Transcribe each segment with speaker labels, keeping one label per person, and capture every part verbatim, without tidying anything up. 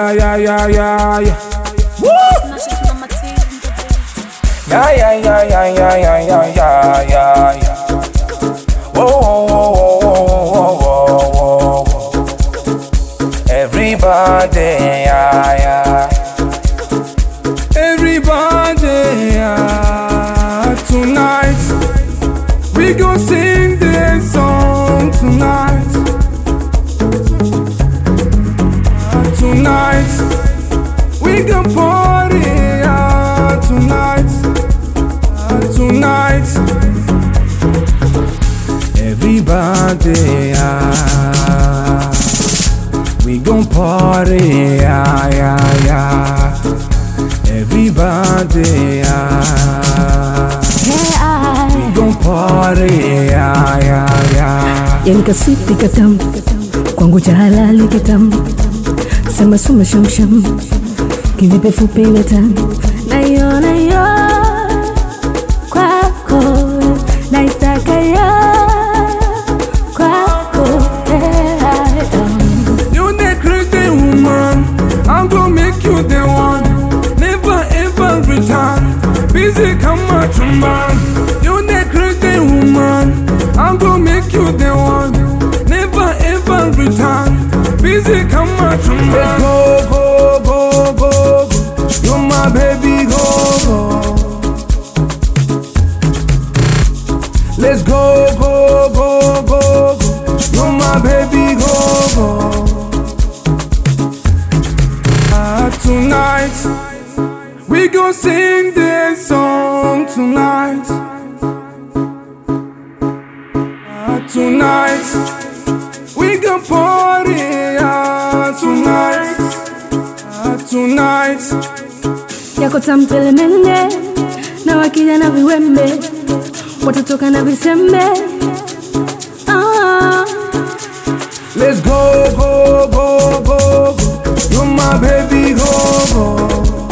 Speaker 1: yeah, yeah, yeah, yeah, yeah. Woo! Yeah, yeah, yeah, yeah, yeah, yeah, yeah, yeah, yeah, yeah. Whoa, whoa, whoa, whoa, whoa, whoa, whoa. Everybody, yeah, yeah. Everybody, yeah. Tonight, we gon' sing this song tonight. Tonight, we gon' party, yeah, tonight, uh, tonight. Everybody, yeah, we gon' party, yeah, yeah, yeah. Everybody, yeah, we gon' party, yeah, yeah, yeah.
Speaker 2: Yani kasiti katam, kwangu cha halali kitam. Sama suma shum shum, kinipe fupi na tamu. Nayo nayo kwako, naitaka yo kwako.
Speaker 1: You the crazy woman, I'm gonna make you the one. Never ever return. Busy kama chumba. You the crazy woman, I'm gonna make you the one. Never ever return. Busy kama chumba. Let's go, go, go, go. You're my baby, go, go. Let's go, go, go, go. You're my baby, go, go. Uh, tonight, we gon' sing this song tonight. Uh, tonight, we gon' party, uh, tonight, uh, tonight.
Speaker 2: Yako tampele mende, na wakija na viwembe, watatoka na visembe. Ah.
Speaker 1: Let's go, go, go, go. You're my baby, go, go.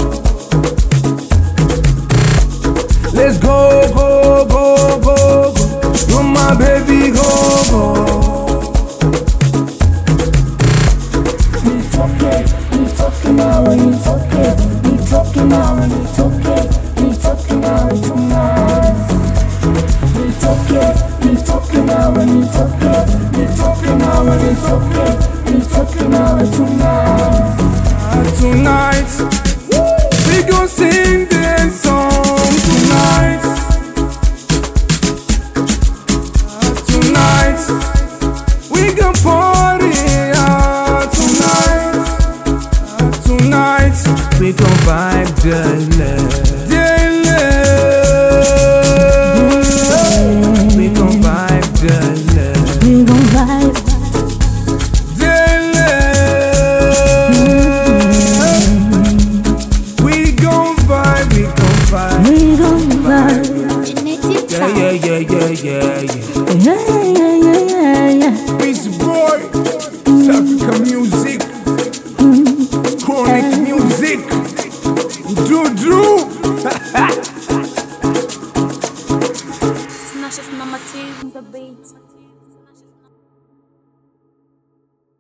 Speaker 1: Let's go, go, go, go. You're my baby, go, go.
Speaker 3: It's okay, it's okay now, it's okay, it's okay now, it's okay, it's okay now tonight. It's okay, it's okay now, it's okay, it's okay now, it's okay, it's okay now tonight.
Speaker 1: Uh, tonight, we gon' sing this song tonight. Uh, tonight, we gon' party, uh, tonight. Uh, tonight, we gon' vibe daily, daily. We gon' vibe daily.